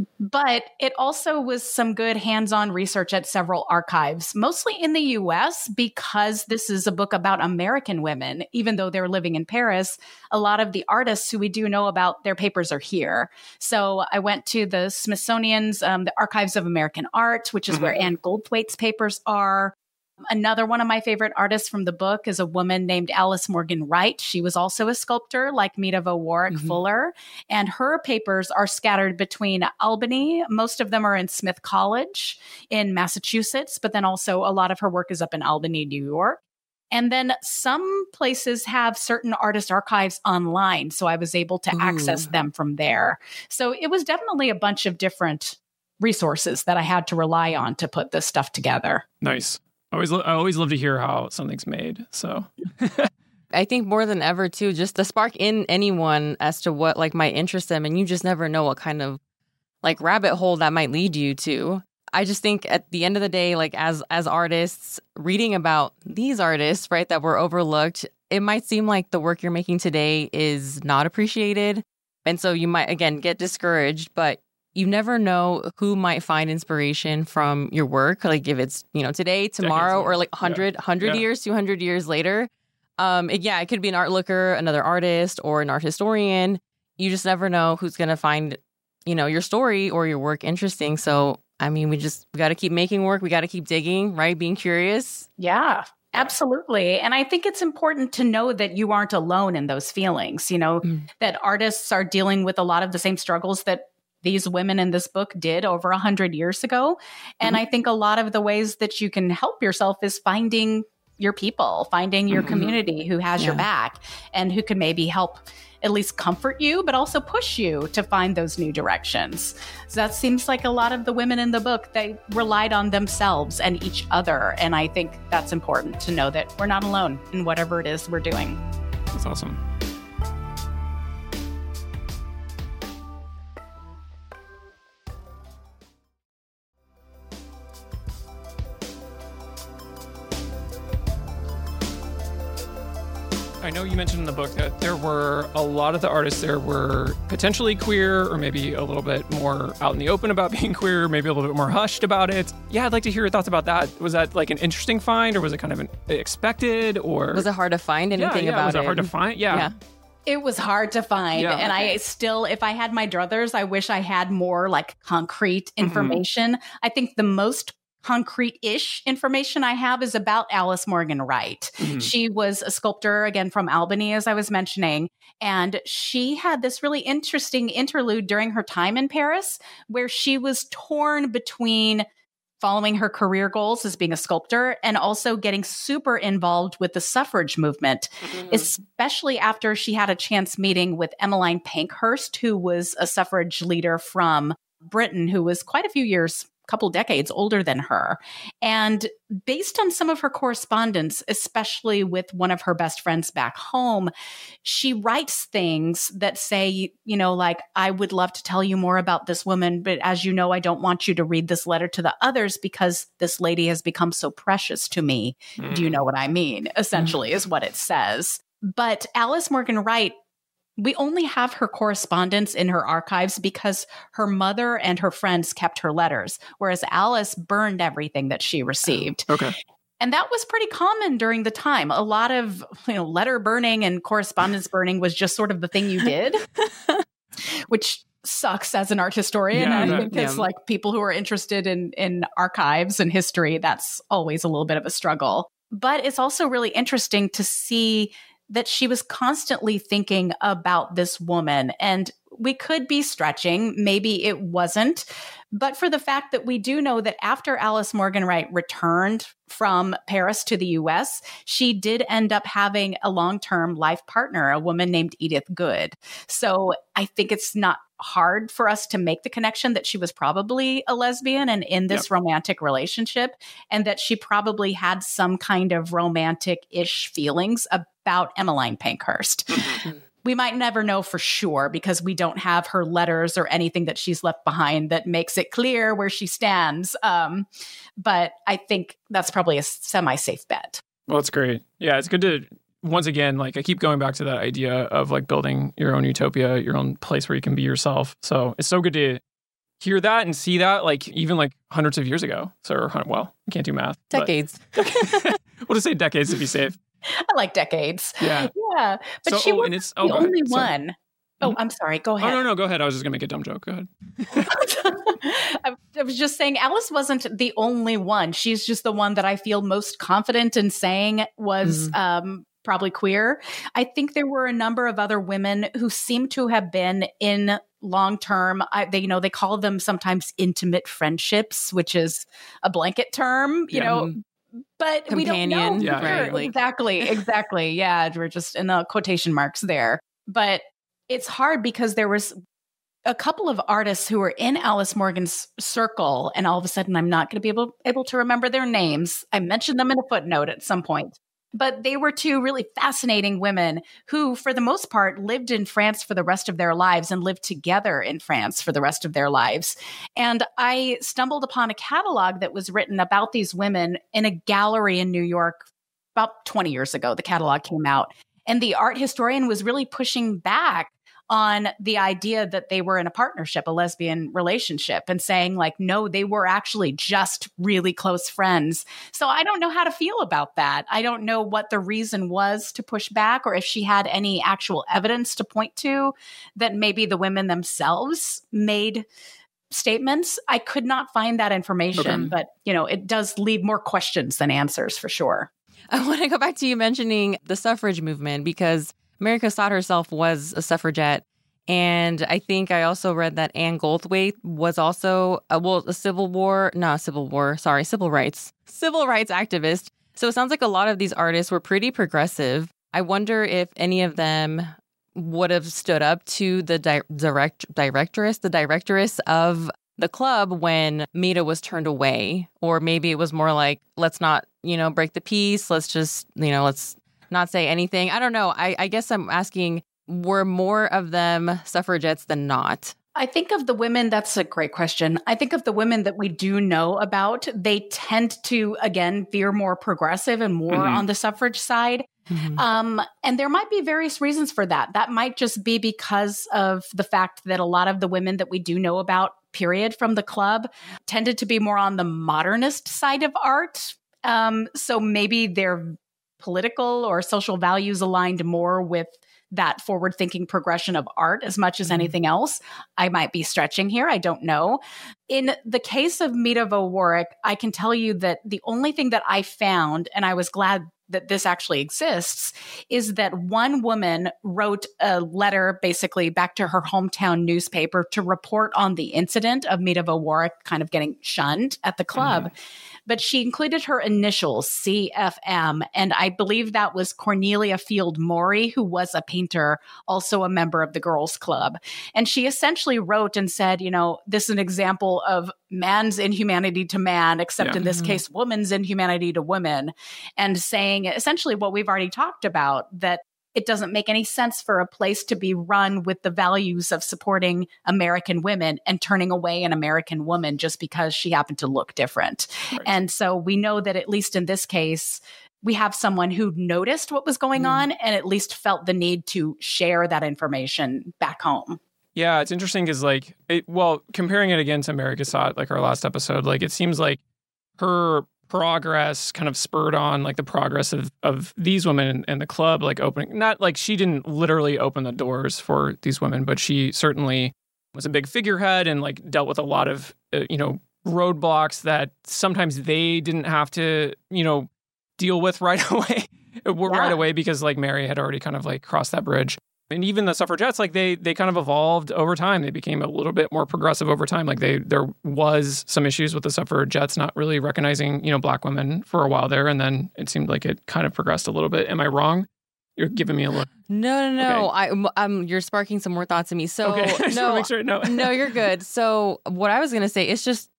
but it also was some good hands-on research at several archives, mostly in the U S, because this is a book about American women. Even though they're living in Paris, a lot of the artists who we do know about, their papers are here. So I went to the Smithsonian's, um, the Archives of American Art, which is mm-hmm. where Anne Goldthwait's papers are. Another one of my favorite artists from the book is a woman named Alice Morgan Wright. She was also a sculptor like Medavo Warwick mm-hmm. Fuller, and her papers are scattered between Albany. Most of them are in Smith College in Massachusetts, but then also a lot of her work is up in Albany, New York. And then some places have certain artist archives online, so I was able to Ooh. access them from there. So it was definitely a bunch of different resources that I had to rely on to put this stuff together. Nice. I always, lo- I always love to hear how something's made. So I think more than ever, too, just the spark in anyone as to what like might interest them. And you just never know what kind of like rabbit hole that might lead you to. I just think at the end of the day, like as as artists, reading about these artists, right, that were overlooked, it might seem like the work you're making today is not appreciated. And so you might, again, get discouraged. But you never know who might find inspiration from your work. Like if it's, you know, today, tomorrow, or like one hundred, yeah. one hundred yeah. years, two hundred years later. Um, it, yeah, it could be an art looker, another artist, or an art historian. You just never know who's going to find, you know, your story or your work interesting. So, I mean, we just we got to keep making work. We got to keep digging, right? Being curious. Yeah. Absolutely. And I think it's important to know that you aren't alone in those feelings, you know, mm. that artists are dealing with a lot of the same struggles that these women in this book did over a hundred years ago. And mm-hmm. I think a lot of the ways that you can help yourself is finding your people, finding your mm-hmm. community who has yeah. your back and who can maybe help at least comfort you, but also push you to find those new directions. So that seems like a lot of the women in the book, they relied on themselves and each other. And I think that's important to know that we're not alone in whatever it is we're doing. That's awesome. I know you mentioned in the book that there were a lot of the artists there were potentially queer or maybe a little bit more out in the open about being queer, maybe a little bit more hushed about it. Yeah, I'd like to hear your thoughts about that. Was that like an interesting find or was it kind of an expected or... Was it hard to find anything yeah, yeah, about was it? it hard to find? Yeah. yeah. It was hard to find. Yeah. And I still, if I had my druthers, I wish I had more like concrete information. Mm-hmm. I think the most concrete-ish information I have is about Alice Morgan Wright. Mm-hmm. She was a sculptor, again, from Albany, as I was mentioning, and she had this really interesting interlude during her time in Paris where she was torn between following her career goals as being a sculptor and also getting super involved with the suffrage movement, mm-hmm. especially after she had a chance meeting with Emmeline Pankhurst, who was a suffrage leader from Britain, who was quite a few years couple decades older than her. And based on some of her correspondence, especially with one of her best friends back home, she writes things that say, you know, like, I would love to tell you more about this woman, but as you know, I don't want you to read this letter to the others because this lady has become so precious to me. Mm. Do you know what I mean? Essentially, mm. is what it says. But Alice Morgan Wright, we only have her correspondence in her archives because her mother and her friends kept her letters, whereas Alice burned everything that she received. Okay. And that was pretty common during the time. A lot of, you know, letter burning and correspondence burning was just sort of the thing you did, which sucks as an art historian. Yeah, I that, think it's yeah. like people who are interested in, in archives and history, that's always a little bit of a struggle. But it's also really interesting to see that she was constantly thinking about this woman. And we could be stretching, maybe it wasn't, but for the fact that we do know that after Alice Morgan Wright returned from Paris to the U S, she did end up having a long-term life partner, a woman named Edith Good. So I think it's not hard for us to make the connection that she was probably a lesbian and in this yep. romantic relationship, and that she probably had some kind of romantic-ish feelings about Emmeline Pankhurst. Mm-hmm. We might never know for sure because we don't have her letters or anything that she's left behind that makes it clear where she stands. Um, but I think that's probably a semi-safe bet. Well, it's great. Yeah, it's good to, once again, like I keep going back to that idea of like building your own utopia, your own place where you can be yourself. So it's so good to hear that and see that like even like hundreds of years ago. So, well, I can't do math. Decades. But, we'll just say decades to be safe. I like decades. Yeah. Yeah. But so, she oh, was and it's, oh, the only one. Sorry. Oh, I'm sorry. Go ahead. Oh, no, no, go ahead. I was just going to make a dumb joke. Go ahead. I, I was just saying Alice wasn't the only one. She's just the one that I feel most confident in saying was mm-hmm. um, probably queer. I think there were a number of other women who seem to have been in long-term, I, they, you know, they call them sometimes intimate friendships, which is a blanket term, you yeah. know, but Companion. we don't know. Yeah, Sure. right, like- Exactly. Exactly. Yeah. We're just in the quotation marks there. But it's hard because there was a couple of artists who were in Alice Morgan's circle, and all of a sudden I'm not going to be able, able to remember their names. I mentioned them in a footnote at some point. But they were two really fascinating women who, for the most part, lived in France for the rest of their lives and lived together in France for the rest of their lives. And I stumbled upon a catalog that was written about these women in a gallery in New York about twenty years ago. The catalog came out. And the art historian was really pushing back on the idea that they were in a partnership, a lesbian relationship, and saying like, no, they were actually just really close friends. So I don't know how to feel about that. I don't know what the reason was to push back, or if she had any actual evidence to point to that maybe the women themselves made statements. I could not find that information, okay. but you know, it does leave more questions than answers for sure. I want to go back to you mentioning the suffrage movement because Mary Cassatt herself was a suffragette. And I think I also read that Anne Goldthwait was also, a, well, a Civil War, not Civil War, sorry, civil rights, civil rights activist. So it sounds like a lot of these artists were pretty progressive. I wonder if any of them would have stood up to the di- direct directress, the directress of the club when Mita was turned away. Or maybe it was more like, let's not, you know, break the peace. Let's just, you know, let's not say anything. I don't know. I, I guess I'm asking, were more of them suffragettes than not? I think of the women, that's a great question. I think of the women that we do know about, they tend to, again, veer more progressive and more mm-hmm. on the suffrage side. Mm-hmm. Um, and there might be various reasons for that. That might just be because of the fact that a lot of the women that we do know about, period, from the club, tended to be more on the modernist side of art. Um, so maybe their political or social values aligned more with that forward-thinking progression of art as much as anything else. I might be stretching here. I don't know. In the case of Meta Vo Warrick, I can tell you that the only thing that I found, and I was glad that this actually exists, is that one woman wrote a letter basically back to her hometown newspaper to report on the incident of Meta Vo Warrick kind of getting shunned at the club. Mm-hmm. But she included her initials, C F M, and I believe that was Cornelia Field Morey, who was a painter, also a member of the Girls Club. And she essentially wrote and said, you know, this is an example of man's inhumanity to man, except yeah. in this mm-hmm. case, woman's inhumanity to women, and saying essentially what we've already talked about, that it doesn't make any sense for a place to be run with the values of supporting American women and turning away an American woman just because she happened to look different. Right. And so we know that at least in this case, we have someone who noticed what was going mm. on and at least felt the need to share that information back home. Yeah, it's interesting because, like, it, well, comparing it again to Mary Cassatt, like our last episode, like it seems like her progress kind of spurred on like the progress of, of these women and the club, like opening, not like she didn't literally open the doors for these women, but she certainly was a big figurehead and like dealt with a lot of, uh, you know, roadblocks that sometimes they didn't have to, you know, deal with right away, yeah. right away because like Mary had already kind of like crossed that bridge. And even the suffragettes, like they they kind of evolved over time. They became a little bit more progressive over time. Like they there was some issues with the suffragettes not really recognizing, you know, Black women for a while there. And then it seemed like it kind of progressed a little bit. Am I wrong? You're giving me a look. No, no, no. Okay. I, um, you're sparking some more thoughts in me. So okay. no, make sure, no, no, you're good. So what I was going to say, it's just,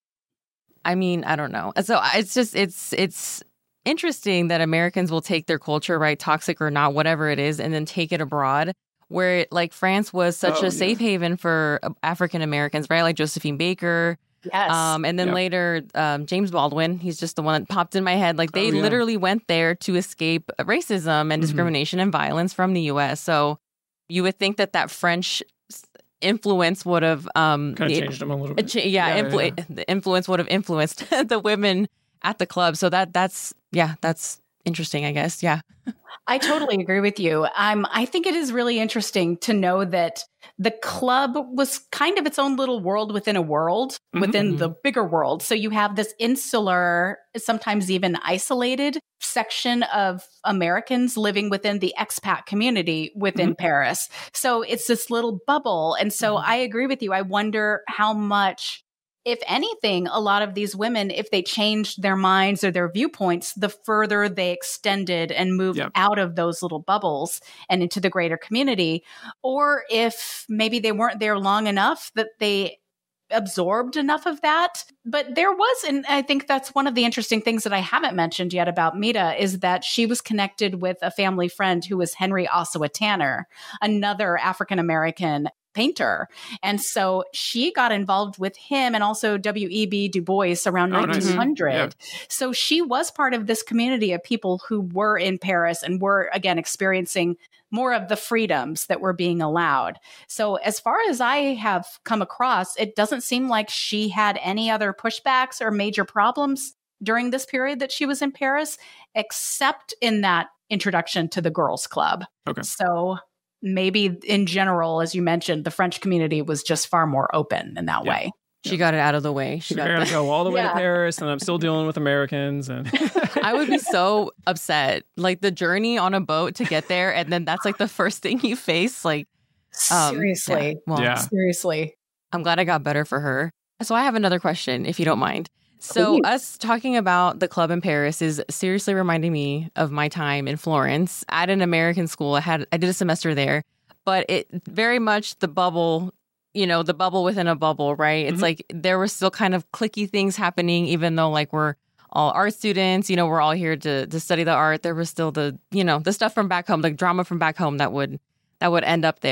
I mean, I don't know. So it's just, it's, it's interesting that Americans will take their culture, right, toxic or not, whatever it is, and then take it abroad. Where like France was such oh, a safe yeah. haven for African Americans, right? Like Josephine Baker. Yes. Um, and then yep. later, um, James Baldwin, he's just the one that popped in my head. Like they oh, yeah. literally went there to escape racism and discrimination mm-hmm. and violence from the U S. So you would think that that French influence would have... Um, kind of changed them a little bit. Cha- yeah, yeah, influ- yeah, the influence would have influenced the women at the club. So that that's, yeah, that's interesting, I guess. Yeah. I totally agree with you. Um, I think it is really interesting to know that the club was kind of its own little world within a world, mm-hmm. within the bigger world. So you have this insular, sometimes even isolated section of Americans living within the expat community within mm-hmm. Paris. So it's this little bubble. And so mm-hmm. I agree with you. I wonder how much, if anything, a lot of these women, if they changed their minds or their viewpoints, the further they extended and moved yep. out of those little bubbles and into the greater community, or if maybe they weren't there long enough that they absorbed enough of that. But there was, and I think that's one of the interesting things that I haven't mentioned yet about Meta, is that she was connected with a family friend who was Henry Ossawa Tanner, another African-American painter. And so she got involved with him and also W E B Du Bois around oh, nineteen hundred. Nice. Yeah. So she was part of this community of people who were in Paris and were, again, experiencing more of the freedoms that were being allowed. So as far as I have come across, it doesn't seem like she had any other pushbacks or major problems during this period that she was in Paris, except in that introduction to the Girls Club. Okay. So maybe in general, as you mentioned, the French community was just far more open in that yeah. way. She got it out of the way. She so got to go all the way yeah. to Paris, and I'm still dealing with Americans. And I would be so upset. Like the journey on a boat to get there, and then that's like the first thing you face. Like um, seriously, yeah. Well, yeah. seriously. I'm glad I got better for her. So I have another question, if you don't mind. So Please. Us talking about the club in Paris is seriously reminding me of my time in Florence at an American school. I had I did a semester there, but it very much the bubble. You know, the bubble within a bubble, right? It's mm-hmm. like there were still kind of cliquey things happening, even though like we're all art students, you know, we're all here to to study the art. There was still the, you know, the stuff from back home, like drama from back home that would that would end up there.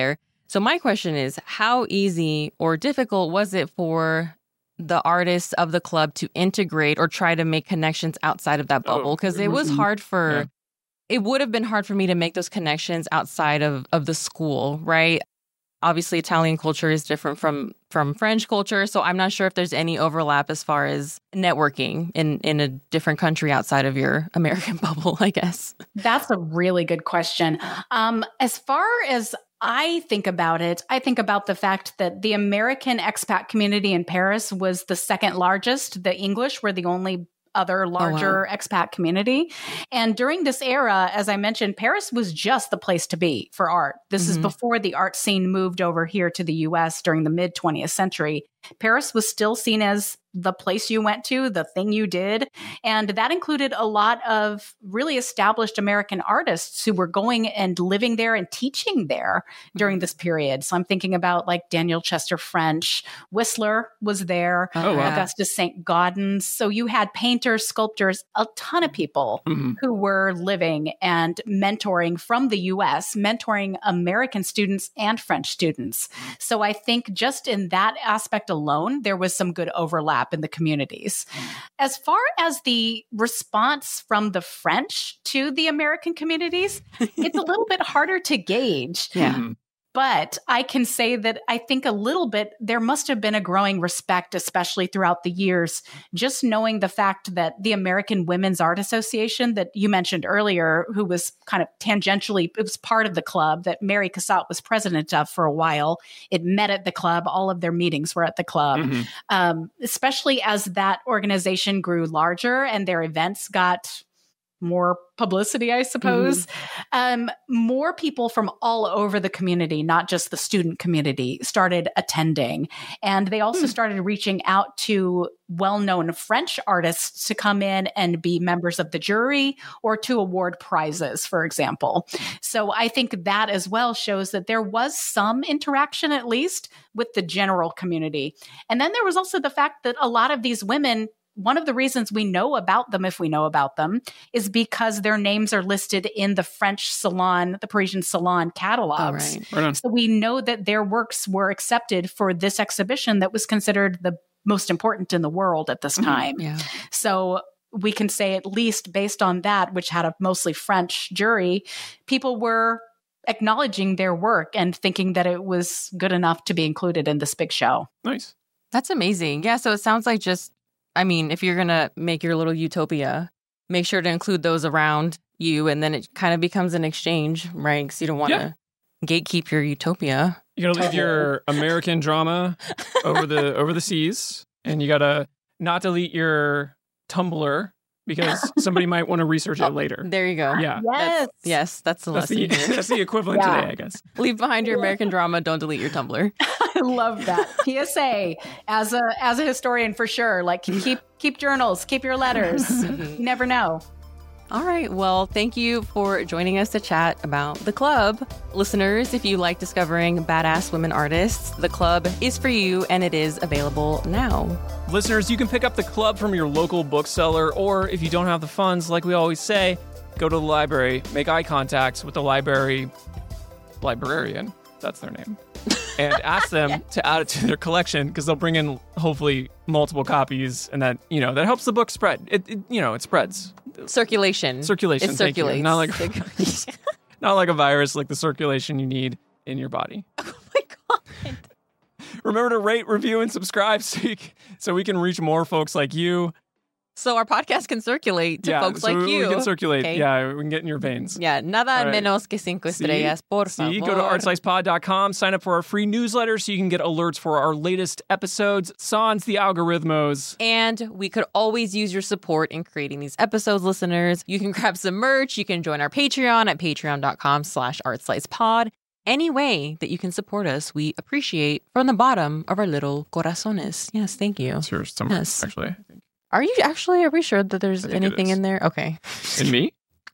So my question is, how easy or difficult was it for the artists of the club to integrate or try to make connections outside of that bubble? Because it was hard for, yeah. it would have been hard for me to make those connections outside of, of the school, right? Obviously, Italian culture is different from, from French culture, so I'm not sure if there's any overlap as far as networking in, in a different country outside of your American bubble, I guess. That's a really good question. Um, as far as I think about it, I think about the fact that the American expat community in Paris was the second largest. The English were the only other larger oh, wow. expat community. And during this era, as I mentioned, Paris was just the place to be for art. This mm-hmm. is before the art scene moved over here to the U S during the mid twentieth century. Paris was still seen as the place you went to, the thing you did. And that included a lot of really established American artists who were going and living there and teaching there during this period. So I'm thinking about like Daniel Chester French, Whistler was there, oh, wow. Augustus Saint Gaudens. So you had painters, sculptors, a ton of people mm-hmm. who were living and mentoring from the U S, mentoring American students and French students. So I think just in that aspect alone, there was some good overlap in the communities. As far as the response from the French to the American communities, it's a little bit harder to gauge. Yeah. But I can say that I think a little bit, there must have been a growing respect, especially throughout the years, just knowing the fact that the American Women's Art Association that you mentioned earlier, who was kind of tangentially, it was part of the club that Mary Cassatt was president of for a while. It met at the club. All of their meetings were at the club, mm-hmm. um, especially as that organization grew larger and their events got more publicity, I suppose. Mm-hmm. Um, more people from all over the community, not just the student community, started attending. And they also mm. started reaching out to well-known French artists to come in and be members of the jury or to award prizes, for example. So I think that as well shows that there was some interaction, at least, with the general community. And then there was also the fact that a lot of these women, one of the reasons we know about them, if we know about them, is because their names are listed in the French Salon, the Parisian Salon catalogs. Oh, right. Right on. So we know that their works were accepted for this exhibition that was considered the most important in the world at this time. Mm, yeah. So we can say, at least based on that, which had a mostly French jury, people were acknowledging their work and thinking that it was good enough to be included in this big show. Nice. That's amazing. Yeah, so it sounds like just, I mean, if you're going to make your little utopia, make sure to include those around you, and then it kind of becomes an exchange, right? Because you don't want to yeah. gatekeep your utopia. You got to leave your American drama over the over the seas, and you got to not delete your Tumblr because somebody might want to research it later. There you go. Yeah. Yes. That's, yes, that's the that's lesson. The, that's the equivalent yeah. today, I guess. Leave behind your American drama. Don't delete your Tumblr. I love that. P S A as a as a historian for sure. Like keep keep journals, keep your letters. You never know. All right. Well, thank you for joining us to chat about The Club. Listeners, if you like discovering badass women artists, The Club is for you, and it is available now. Listeners, you can pick up The Club from your local bookseller, or if you don't have the funds, like we always say, go to the library, make eye contact with the library librarian. That's their name. And ask them to add it to their collection, because they'll bring in hopefully multiple copies, and that, you know, that helps the book spread. It, it you know, it spreads. Circulation. Circulation. It thank circulates. You. Not like not like a virus, like the circulation you need in your body. Oh my God. Remember to rate, review, and subscribe so, you can, so we can reach more folks like you. So our podcast can circulate to yeah, folks so like we, you. We can circulate. Okay. Yeah, we can get in your veins. Yeah, nada right. menos que cinco estrellas, See? por See? favor. Go to art slice pod dot com, sign up for our free newsletter so you can get alerts for our latest episodes. Sans the algorithmos. And we could always use your support in creating these episodes, listeners. You can grab some merch. You can join our Patreon at patreon dot com slash art slice pod. Any way that you can support us, we appreciate from the bottom of our little corazones. Yes, thank you. It's yours somewhere, yes. actually, I think. Are you actually, are we sure that there's anything in there? Okay. In me?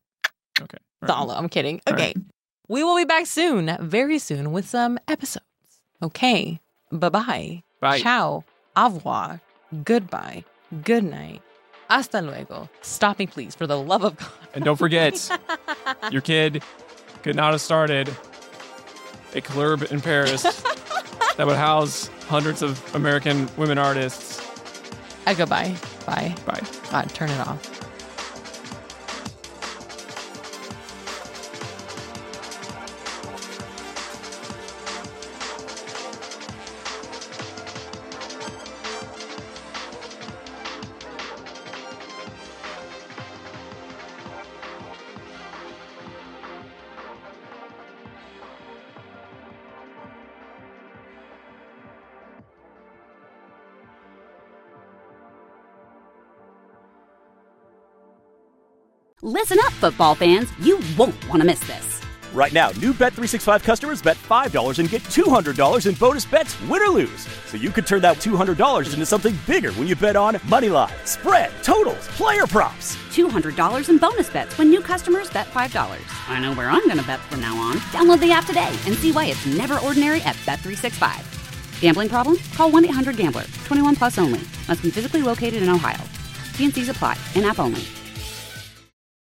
Okay. Right. I'm kidding. Okay. Right. We will be back soon, very soon, with some episodes. Okay. Bye-bye. Bye. Ciao. Au revoir. Goodbye. Good night. Hasta luego. Stop me, please, for the love of God. And don't forget, your kid could not have started a club in Paris that would house hundreds of American women artists. I go bye. Bye. Bye. God, turn it off. Listen up, football fans. You won't want to miss this. Right now, new Bet three sixty-five customers bet five dollars and get two hundred dollars in bonus bets, win or lose. So you could turn that two hundred dollars into something bigger when you bet on money line, spread, totals, player props. two hundred dollars in bonus bets when new customers bet five dollars. I know where I'm going to bet from now on. Download the app today and see why it's never ordinary at Bet three sixty-five. Gambling problem? Call one eight hundred gambler. twenty-one plus only. Must be physically located in Ohio. T and C's apply. In-app only.